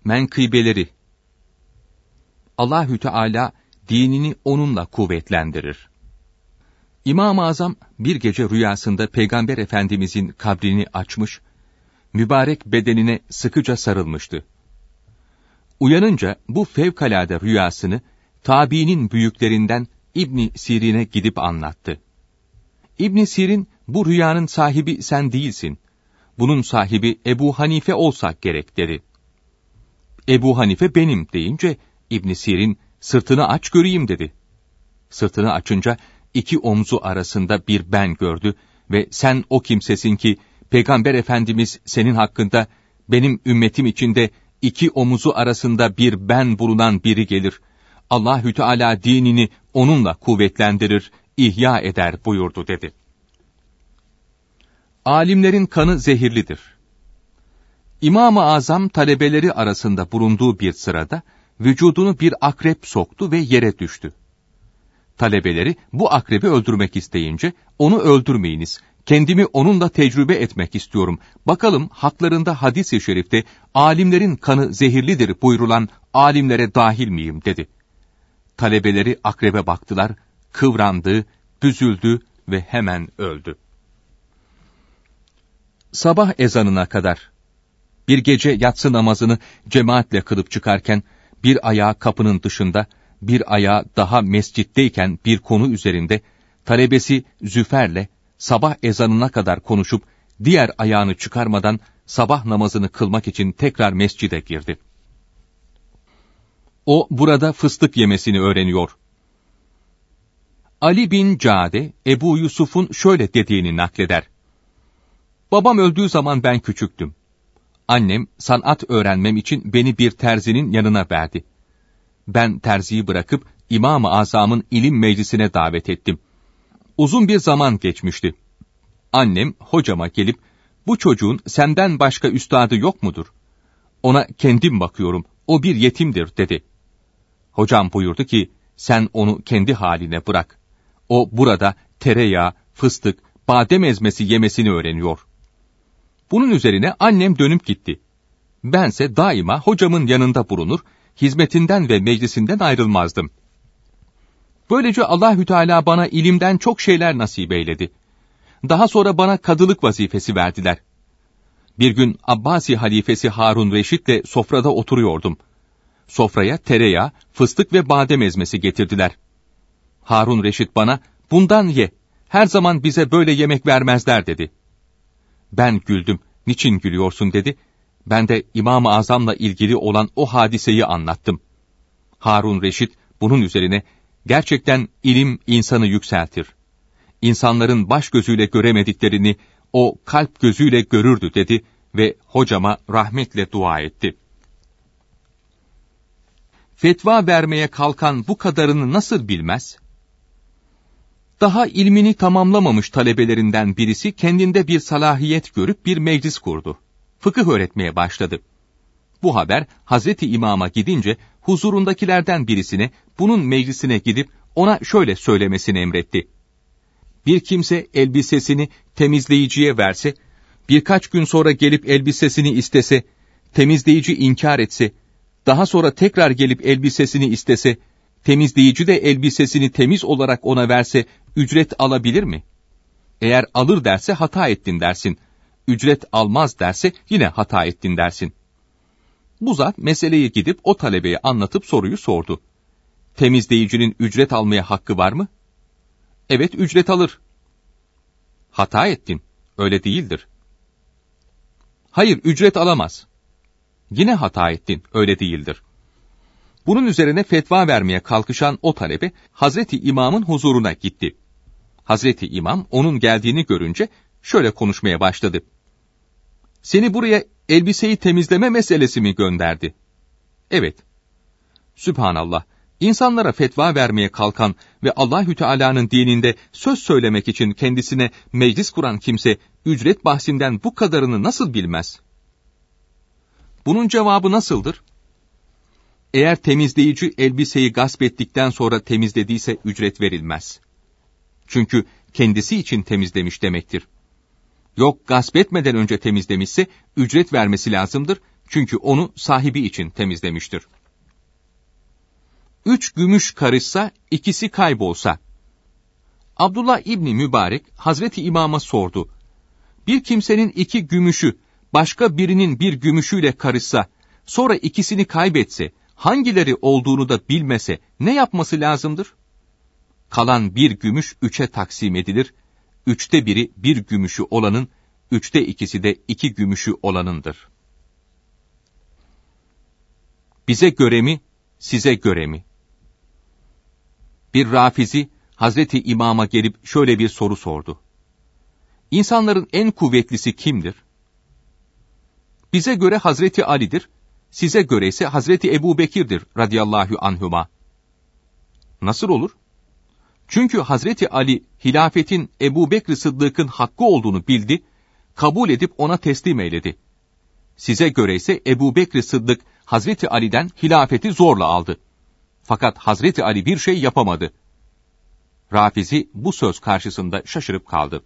Menkıbeleri. Allahü Teala dinini onunla kuvvetlendirir. İmam-ı Azam bir gece rüyasında Peygamber Efendimizin kabrini açmış, mübarek bedenine sıkıca sarılmıştı. Uyanınca bu fevkalade rüyasını tabiinin büyüklerinden İbn Sirin'e gidip anlattı. İbn Sirin, bu rüyanın sahibi sen değilsin. Bunun sahibi Ebu Hanife olsak gerek dedi. Ebu Hanife benim deyince İbn Sirin sırtını aç göreyim dedi. Sırtını açınca iki omzu arasında bir ben gördü ve sen o kimsesin ki Peygamber Efendimiz senin hakkında benim ümmetim içinde iki omuzu arasında bir ben bulunan biri gelir. Allahü Teala dinini onunla kuvvetlendirir, ihya eder buyurdu dedi. Alimlerin kanı zehirlidir. İmam-ı Azam talebeleri arasında bulunduğu bir sırada vücudunu bir akrep soktu ve yere düştü. Talebeleri bu akrebi öldürmek isteyince onu öldürmeyiniz, kendimi onunla tecrübe etmek istiyorum. Bakalım haklarında hadis-i şerifte alimlerin kanı zehirlidir buyurulan alimlere dahil miyim dedi. Talebeleri akrebe baktılar, kıvrandı, büzüldü ve hemen öldü. Sabah ezanına kadar. Bir gece yatsı namazını cemaatle kılıp çıkarken, bir ayağı kapının dışında, bir ayağı daha mescitteyken bir konu üzerinde, talebesi Züfer'le sabah ezanına kadar konuşup, diğer ayağını çıkarmadan sabah namazını kılmak için tekrar mescide girdi. O burada fıstık yemesini öğreniyor. Ali bin Cade, Ebu Yusuf'un şöyle dediğini nakleder. Babam öldüğü zaman ben küçüktüm. Annem sanat öğrenmem için beni bir terzinin yanına verdi. Ben terziyi bırakıp İmam-ı Azam'ın ilim meclisine davet ettim. Uzun bir zaman geçmişti. Annem hocama gelip, bu çocuğun senden başka üstadı yok mudur? Ona kendim bakıyorum, o bir yetimdir dedi. Hocam buyurdu ki, sen onu kendi haline bırak. O burada tereyağı, fıstık, badem ezmesi yemesini öğreniyor. Bunun üzerine annem dönüp gitti. Bense daima hocamın yanında bulunur, hizmetinden ve meclisinden ayrılmazdım. Böylece Allahü Teala bana ilimden çok şeyler nasip eyledi. Daha sonra bana kadılık vazifesi verdiler. Bir gün Abbasi halifesi Harun Reşit'le sofrada oturuyordum. Sofraya tereyağı, fıstık ve badem ezmesi getirdiler. Harun Reşit bana, bundan ye, her zaman bize böyle yemek vermezler dedi. Ben güldüm, niçin gülüyorsun dedi. Ben de İmam-ı Azam'la ilgili olan o hadiseyi anlattım. Harun Reşit bunun üzerine, gerçekten ilim insanı yükseltir. İnsanların baş gözüyle göremediklerini o kalp gözüyle görürdü dedi ve hocama rahmetle dua etti. Fetva vermeye kalkan bu kadarını nasıl bilmez? Daha ilmini tamamlamamış talebelerinden birisi kendinde bir salahiyet görüp bir meclis kurdu. Fıkıh öğretmeye başladı. Bu haber Hazreti İmam'a gidince huzurundakilerden birisine bunun meclisine gidip ona şöyle söylemesini emretti. Bir kimse elbisesini temizleyiciye verse, birkaç gün sonra gelip elbisesini istese, temizleyici inkar etse, daha sonra tekrar gelip elbisesini istese, temizleyici de elbisesini temiz olarak ona verse, ücret alabilir mi? Eğer alır derse hata ettin dersin. Ücret almaz derse yine hata ettin dersin. Bu zat meseleyi gidip o talebeye anlatıp soruyu sordu. Temizleyicinin ücret almaya hakkı var mı? Evet, ücret alır. Hata ettin, öyle değildir. Hayır, ücret alamaz. Yine hata ettin, öyle değildir. Bunun üzerine fetva vermeye kalkışan o talebe, Hazreti İmam'ın huzuruna gitti. Hazreti İmam, onun geldiğini görünce şöyle konuşmaya başladı. Seni buraya elbiseyi temizleme meselesi mi gönderdi? Evet. Sübhanallah, insanlara fetva vermeye kalkan ve Allahü Teala'nın dininde söz söylemek için kendisine meclis kuran kimse, ücret bahsinden bu kadarını nasıl bilmez? Bunun cevabı nasıldır? Eğer temizleyici elbiseyi gasp ettikten sonra temizlediyse ücret verilmez. Çünkü kendisi için temizlemiş demektir. Yok, gasp etmeden önce temizlemişse ücret vermesi lazımdır. Çünkü onu sahibi için temizlemiştir. 3 gümüş karışsa, ikisi kaybolsa. Abdullah İbni Mübarek, Hazreti İmam'a sordu. Bir kimsenin 2 gümüşü, başka birinin bir gümüşüyle karışsa, sonra ikisini kaybetse, hangileri olduğunu da bilmese, ne yapması lazımdır? Kalan 1 gümüş 3'e taksim edilir, 3'te 1'i 1 gümüşü olanın, 3'te 2'si de 2 gümüşü olanındır. Bize göre mi, size göre mi? Bir Rafizi, Hazreti İmam'a gelip şöyle bir soru sordu. İnsanların en kuvvetlisi kimdir? Bize göre Hazreti Ali'dir, size göre ise Hazreti Ebubekir'dir radıyallahu anhuma. Nasıl olur? Çünkü Hazreti Ali, hilafetin Ebubekr Sıddık'ın hakkı olduğunu bildi, kabul edip ona teslim eyledi. Size göre ise Ebubekr Sıddık, Hazreti Ali'den hilafeti zorla aldı. Fakat Hazreti Ali bir şey yapamadı. Rafizi bu söz karşısında şaşırıp kaldı.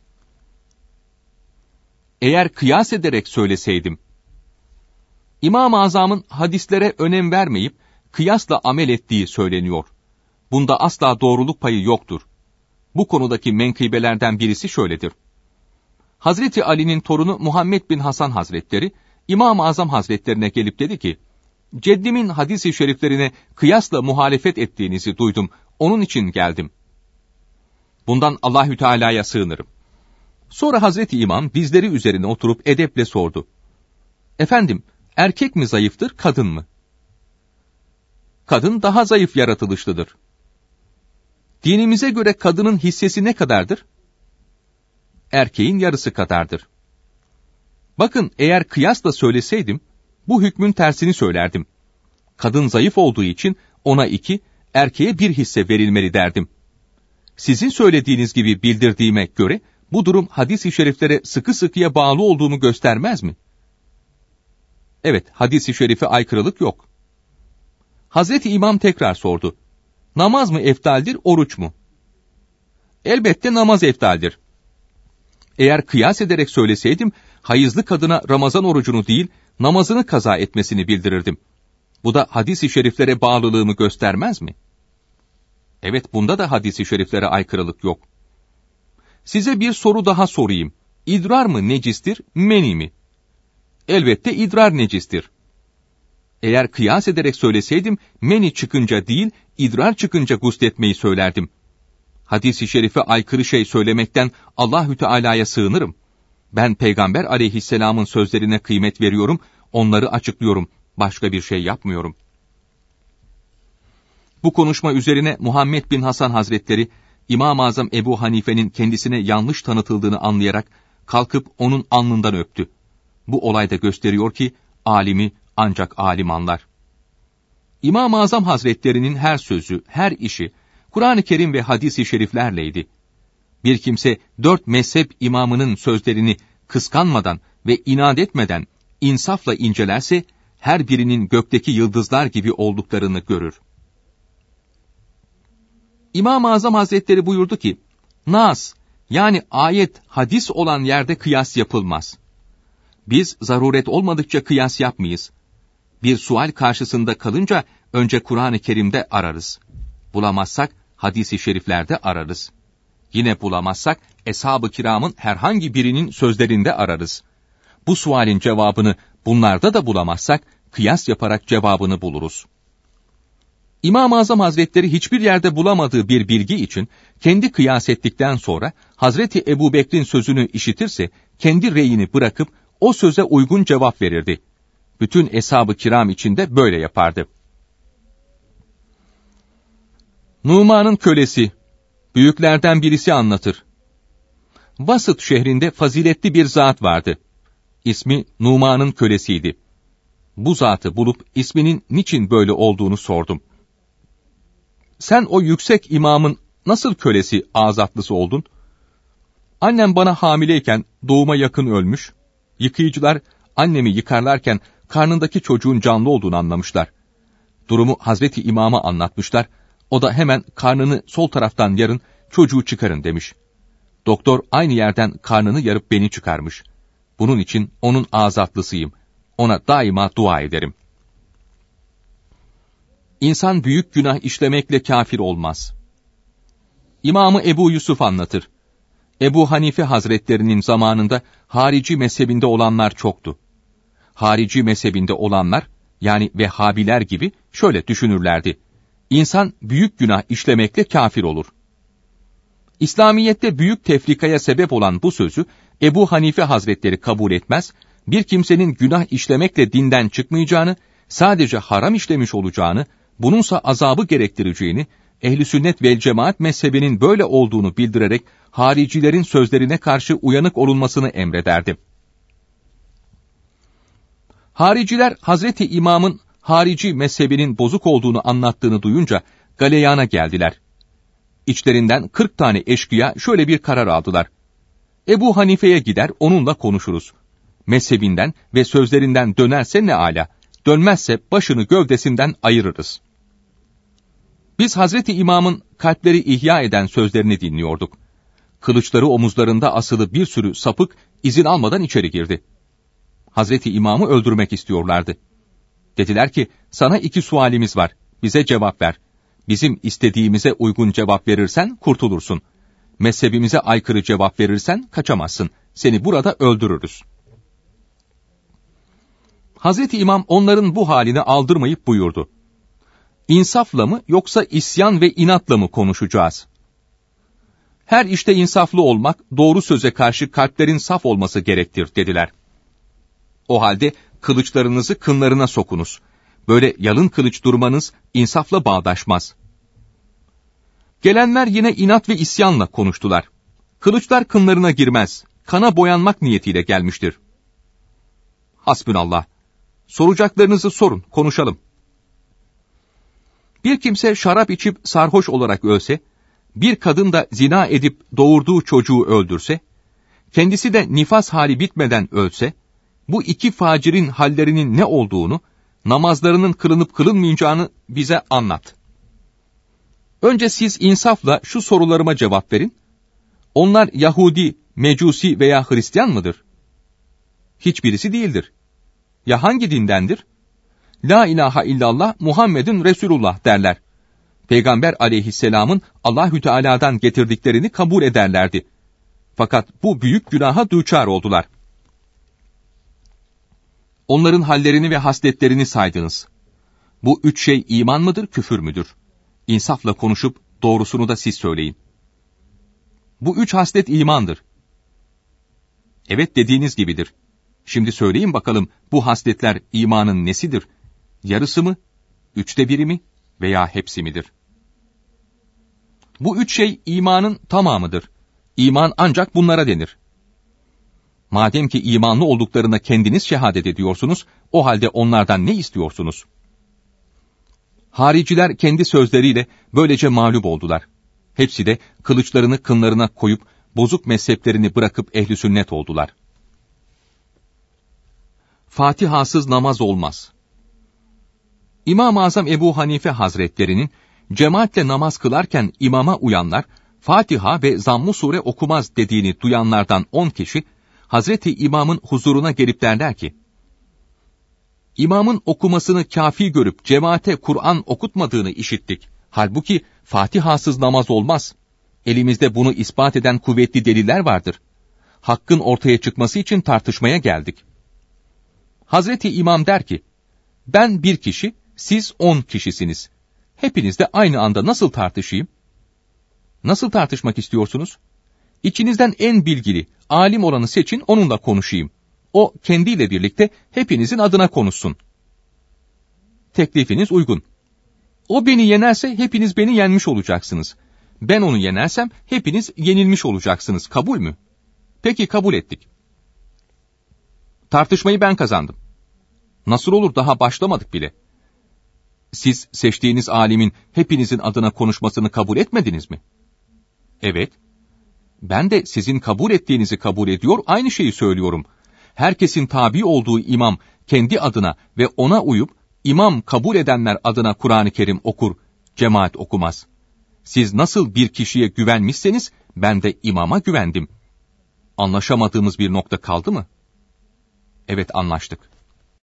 Eğer kıyas ederek söyleseydim, İmam-ı Azam'ın hadislere önem vermeyip kıyasla amel ettiği söyleniyor. Bunda asla doğruluk payı yoktur. Bu konudaki menkıbelerden birisi şöyledir. Hazreti Ali'nin torunu Muhammed bin Hasan Hazretleri, İmam-ı Azam Hazretlerine gelip dedi ki, Ceddimin hadis-i şeriflerine kıyasla muhalefet ettiğinizi duydum, onun için geldim. Bundan Allahü Teala'ya sığınırım. Sonra Hazreti İmam dizleri üzerine oturup edeple sordu. Efendim, erkek mi zayıftır, kadın mı? Kadın daha zayıf yaratılışlıdır. Dinimize göre kadının hissesi ne kadardır? Erkeğin yarısı kadardır. Bakın, eğer kıyasla söyleseydim, bu hükmün tersini söylerdim. Kadın zayıf olduğu için ona 2, erkeğe 1 hisse verilmeli derdim. Sizin söylediğiniz gibi bildirdiğime göre, bu durum hadis-i şeriflere sıkı sıkıya bağlı olduğumu göstermez mi? Evet, hadis-i şerife aykırılık yok. Hazreti İmam tekrar sordu. Namaz mı eftaldir, oruç mu? Elbette namaz eftaldir. Eğer kıyas ederek söyleseydim, hayızlı kadına Ramazan orucunu değil, namazını kaza etmesini bildirirdim. Bu da hadis-i şeriflere bağlılığımı göstermez mi? Evet, bunda da hadis-i şeriflere aykırılık yok. Size bir soru daha sorayım. İdrar mı necistir, meni mi? Elbette idrar necistir. Eğer kıyas ederek söyleseydim, meni çıkınca değil, idrar çıkınca gusletmeyi söylerdim. Hadis-i şerife aykırı şey söylemekten Allahü Teala'ya sığınırım. Ben Peygamber aleyhisselamın sözlerine kıymet veriyorum, onları açıklıyorum, başka bir şey yapmıyorum. Bu konuşma üzerine Muhammed bin Hasan Hazretleri, İmam-ı Azam Ebu Hanife'nin kendisine yanlış tanıtıldığını anlayarak, kalkıp onun alnından öptü. Bu olay da gösteriyor ki, alimi ancak alim anlar. İmam-ı Azam Hazretlerinin her sözü, her işi, Kur'an-ı Kerim ve hadis-i şeriflerleydi. Bir kimse 4 mezhep imamının sözlerini kıskanmadan ve inat etmeden, insafla incelerse, her birinin gökteki yıldızlar gibi olduklarını görür. İmam-ı Azam Hazretleri buyurdu ki, Nas, yani ayet, hadis olan yerde kıyas yapılmaz. Biz zaruret olmadıkça kıyas yapmayız. Bir sual karşısında kalınca önce Kur'an-ı Kerim'de ararız. Bulamazsak hadis-i şeriflerde ararız. Yine bulamazsak Eshab-ı Kiram'ın herhangi birinin sözlerinde ararız. Bu sualin cevabını bunlarda da bulamazsak kıyas yaparak cevabını buluruz. İmam-ı Azam Hazretleri hiçbir yerde bulamadığı bir bilgi için kendi kıyas ettikten sonra Hazreti Ebubekir'in sözünü işitirse kendi reyini bırakıp o söze uygun cevap verirdi. Bütün Eshab-ı Kiram içinde böyle yapardı. Numan'ın kölesi, büyüklerden birisi anlatır. Vasıt şehrinde faziletli bir zat vardı. İsmi Numan'ın kölesiydi. Bu zatı bulup isminin niçin böyle olduğunu sordum. Sen o yüksek imamın nasıl kölesi, azatlısı oldun? Annem bana hamileyken doğuma yakın ölmüş. Yıkayıcılar annemi yıkarlarken karnındaki çocuğun canlı olduğunu anlamışlar. Durumu Hazreti İmam'a anlatmışlar. O da hemen karnını sol taraftan yarın, çocuğu çıkarın demiş. Doktor aynı yerden karnını yarıp beni çıkarmış. Bunun için onun azatlısıyım. Ona daima dua ederim. İnsan büyük günah işlemekle kafir olmaz. İmamı Ebu Yusuf anlatır. Ebu Hanife Hazretlerinin zamanında harici mezhebinde olanlar çoktu. Harici mezhebinde olanlar, yani Vehhabiler gibi şöyle düşünürlerdi. İnsan büyük günah işlemekle kafir olur. İslamiyet'te büyük tefrikaya sebep olan bu sözü Ebu Hanife Hazretleri kabul etmez, bir kimsenin günah işlemekle dinden çıkmayacağını, sadece haram işlemiş olacağını, bununsa azabı gerektireceğini, Ehl-i Sünnet vel Cemaat mezhebinin böyle olduğunu bildirerek haricilerin sözlerine karşı uyanık olunmasını emrederdi. Hariciler Hazreti İmam'ın harici mezhebinin bozuk olduğunu anlattığını duyunca galeyana geldiler. İçlerinden 40 tane eşkıya şöyle bir karar aldılar. Ebu Hanife'ye gider onunla konuşuruz. Mezhebinden ve sözlerinden dönerse ne âlâ, dönmezse başını gövdesinden ayırırız. Biz Hazreti İmam'ın kalpleri ihya eden sözlerini dinliyorduk. Kılıçları omuzlarında asılı bir sürü sapık izin almadan içeri girdi. Hazreti İmam'ı öldürmek istiyorlardı. Dediler ki, sana 2 sualimiz var, bize cevap ver. Bizim istediğimize uygun cevap verirsen kurtulursun. Mezhebimize aykırı cevap verirsen kaçamazsın. Seni burada öldürürüz. Hazreti İmam onların bu halini aldırmayıp buyurdu. İnsafla mı yoksa isyan ve inatla mı konuşacağız? Her işte insaflı olmak, doğru söze karşı kalplerin saf olması gerektir dediler. O halde kılıçlarınızı kınlarına sokunuz. Böyle yalın kılıç durmanız insafla bağdaşmaz. Gelenler yine inat ve isyanla konuştular. Kılıçlar kınlarına girmez, kana boyanmak niyetiyle gelmiştir. Hasbünallah. Soracaklarınızı sorun, konuşalım. Bir kimse şarap içip sarhoş olarak ölse, bir kadın da zina edip doğurduğu çocuğu öldürse, kendisi de nifas hali bitmeden ölse, bu 2 facirin hallerinin ne olduğunu, namazlarının kılınıp kılınmayacağını bize anlat. Önce siz insafla şu sorularıma cevap verin. Onlar Yahudi, Mecusi veya Hristiyan mıdır? Hiçbirisi değildir. Ya hangi dindendir? La ilahe illallah Muhammedun Resulullah derler. Peygamber aleyhisselamın Allahü Teala'dan getirdiklerini kabul ederlerdi. Fakat bu büyük günaha düçar oldular. Onların hallerini ve hasletlerini saydınız. Bu 3 şey iman mıdır, küfür müdür? İnsafla konuşup doğrusunu da siz söyleyin. Bu 3 haslet imandır. Evet dediğiniz gibidir. Şimdi söyleyin bakalım bu hasletler imanın nesidir? Yarısı mı, 3'te 1'i mi veya hepsi midir? Bu 3 şey imanın tamamıdır. İman ancak bunlara denir. Madem ki imanlı olduklarına kendiniz şehadet ediyorsunuz, o halde onlardan ne istiyorsunuz? Hariciler kendi sözleriyle böylece mağlup oldular. Hepsi de kılıçlarını kınlarına koyup bozuk mezheplerini bırakıp ehl-i sünnet oldular. Fatihasız namaz olmaz. İmam-ı Azam Ebu Hanife Hazretlerinin cemaatle namaz kılarken imama uyanlar, Fatiha ve Zamm-ı Sure okumaz dediğini duyanlardan 10 kişi, Hazreti İmam'ın huzuruna gelip derler ki, İmamın okumasını kâfi görüp cemaate Kur'an okutmadığını işittik. Halbuki Fatihasız namaz olmaz. Elimizde bunu ispat eden kuvvetli deliller vardır. Hakkın ortaya çıkması için tartışmaya geldik. Hazreti İmam der ki, ben 1 kişi, siz 10 kişisiniz. Hepiniz de aynı anda nasıl tartışayım? Nasıl tartışmak istiyorsunuz? İçinizden en bilgili, alim olanı seçin, onunla konuşayım. O kendiyle birlikte hepinizin adına konuşsun. Teklifiniz uygun. O beni yenerse hepiniz beni yenmiş olacaksınız. Ben onu yenersem hepiniz yenilmiş olacaksınız. Kabul mü? Peki kabul ettik. Tartışmayı ben kazandım. Nasıl olur, daha başlamadık bile. Siz seçtiğiniz alimin hepinizin adına konuşmasını kabul etmediniz mi? Evet. Ben de sizin kabul ettiğinizi kabul ediyor, aynı şeyi söylüyorum. Herkesin tabi olduğu imam kendi adına ve ona uyup, imam kabul edenler adına Kur'an-ı Kerim okur, cemaat okumaz. Siz nasıl bir kişiye güvenmişseniz, ben de imama güvendim. Anlaşamadığımız bir nokta kaldı mı? Evet, anlaştık.